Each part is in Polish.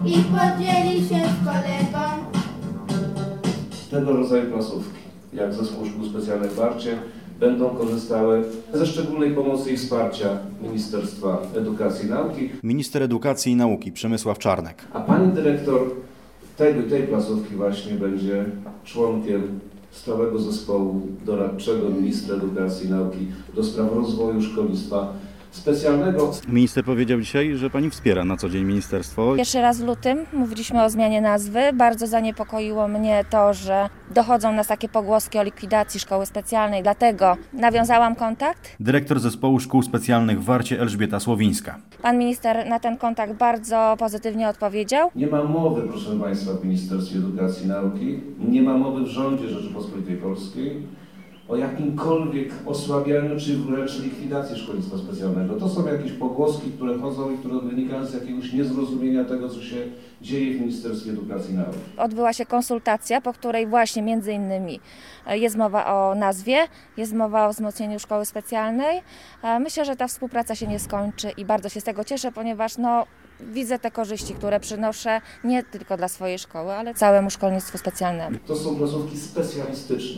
i podzieli się z kolegą. Tego rodzaju placówki, jak Zespół Szkół Specjalnych w Warcie, będą korzystały ze szczególnej pomocy i wsparcia Ministerstwa Edukacji i Nauki. Minister Edukacji i Nauki Przemysław Czarnek. A pani dyrektor tej placówki właśnie będzie członkiem stałego zespołu doradczego Ministra Edukacji i Nauki do spraw rozwoju szkolnictwa specjalnego. Minister powiedział dzisiaj, że pani wspiera na co dzień ministerstwo. Pierwszy raz w lutym mówiliśmy o zmianie nazwy. Bardzo zaniepokoiło mnie to, że dochodzą nas takie pogłoski o likwidacji szkoły specjalnej, dlatego nawiązałam kontakt. Dyrektor Zespołu Szkół Specjalnych w Warcie Elżbieta Słowińska. Pan minister na ten kontakt bardzo pozytywnie odpowiedział. Nie ma mowy, proszę Państwa, w Ministerstwie Edukacji i Nauki, nie ma mowy w rządzie Rzeczypospolitej Polskiej o jakimkolwiek osłabianiu czy wręcz likwidacji szkolnictwa specjalnego. To są jakieś pogłoski, które chodzą i które wynikają z jakiegoś niezrozumienia tego, co się dzieje w Ministerstwie Edukacji i Nauki. Odbyła się konsultacja, po której właśnie między innymi jest mowa o nazwie, jest mowa o wzmocnieniu szkoły specjalnej. Myślę, że ta współpraca się nie skończy i bardzo się z tego cieszę, ponieważ widzę te korzyści, które przynoszę nie tylko dla swojej szkoły, ale całemu szkolnictwu specjalnemu. To są placówki specjalistyczne.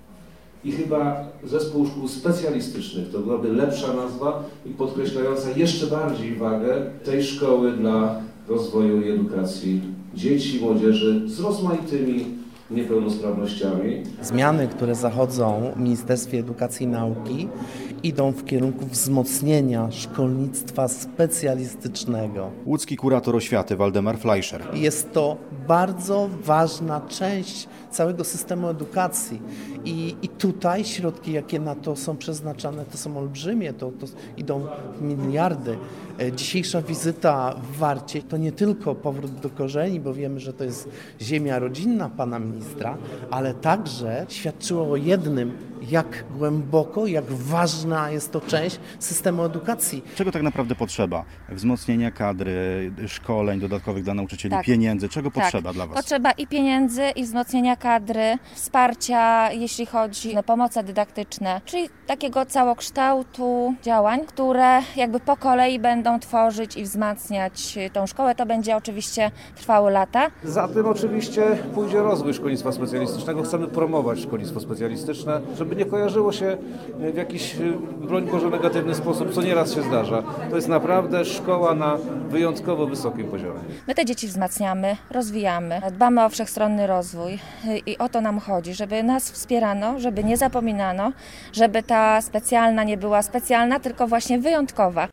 I chyba Zespół Szkół Specjalistycznych to byłaby lepsza nazwa i podkreślająca jeszcze bardziej wagę tej szkoły dla rozwoju i edukacji dzieci, młodzieży z rozmaitymi niepełnosprawnościami. Zmiany, które zachodzą w Ministerstwie Edukacji i Nauki, idą w kierunku wzmocnienia szkolnictwa specjalistycznego. Łódzki kurator oświaty Waldemar Fleischer. Jest to bardzo ważna część całego systemu edukacji i tutaj środki, jakie na to są przeznaczane, to są olbrzymie, to idą w miliardy. Dzisiejsza wizyta w Warcie to nie tylko powrót do korzeni, bo wiemy, że to jest ziemia rodzinna pana ministra, ale także świadczyło o jednym, jak głęboko, jak ważna jest to część systemu edukacji. Czego tak naprawdę potrzeba? Wzmocnienia kadry, szkoleń dodatkowych dla nauczycieli, Tak. pieniędzy. Czego potrzeba dla Was? Potrzeba i pieniędzy, i wzmocnienia kadry, wsparcia, jeśli chodzi o pomoce dydaktyczne, czyli takiego całokształtu działań, które jakby po kolei będą tworzyć i wzmacniać tą szkołę. To będzie oczywiście trwało lata. Za tym oczywiście pójdzie rozwój szkolnictwa specjalistycznego. Chcemy promować szkolnictwo specjalistyczne, żeby nie kojarzyło się w jakiś, broń Boże, negatywny sposób, co nieraz się zdarza. To jest naprawdę szkoła na wyjątkowo wysokim poziomie. My te dzieci wzmacniamy, rozwijamy, dbamy o wszechstronny rozwój i o to nam chodzi, żeby nas wspierano, żeby nie zapominano, żeby ta specjalna nie była specjalna, tylko właśnie wyjątkowa.